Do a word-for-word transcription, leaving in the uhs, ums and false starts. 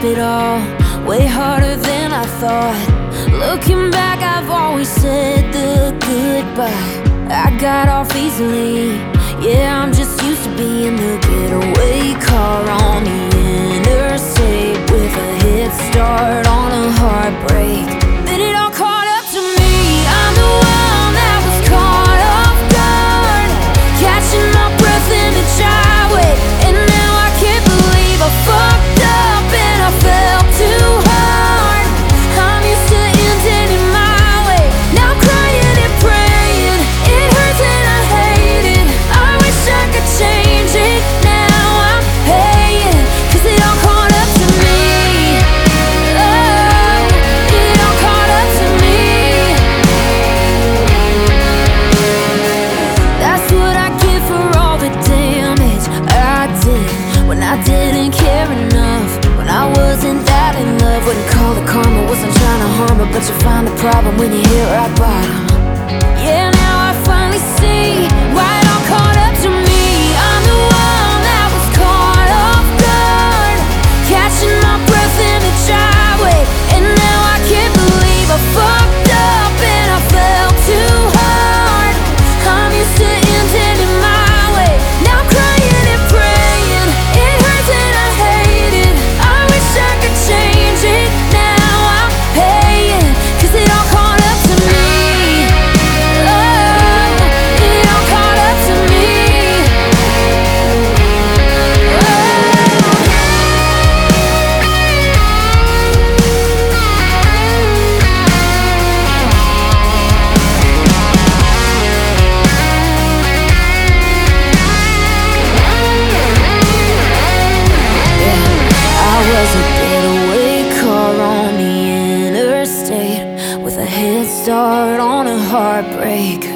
it all, way harder than I thought. Looking back, I've always said the goodbye. I got off easily, yeah, I'm just used to being the getaway car on the interstate, with a head start on a heartbreak. Then it all caught up to me, I'm the one that was caught off guard, catching my breath in the driveway. And now I can't believe I fucked up and I fell too hard. I'm used to ending in my way, now I'm crying and praying. It hurts and I hate it, I wish I could change it. Now I'm paying, cause it all caught up to me. Oh, it all caught up to me. That's what I get for all the damage I did when I didn't care enough, when I wasn't that in love. Wouldn't call it karma, wasn't trying to harm her, but you find the problem when you hit rock bottom. Yeah, now I finally see why it all caught up to me. I'm the one that was caught off guard, catching my breath in the driveway. And now I can't believe I fucked up and I fell too hard. I'm used to ending in my way, now I'm crying and praying. It hurts and I hate it, I wish I could change it. Now I'm paying, cause it all caught up to me. Oh, it all caught up to me. I was a getaway car on the interstate, with a head start on a heartbreak.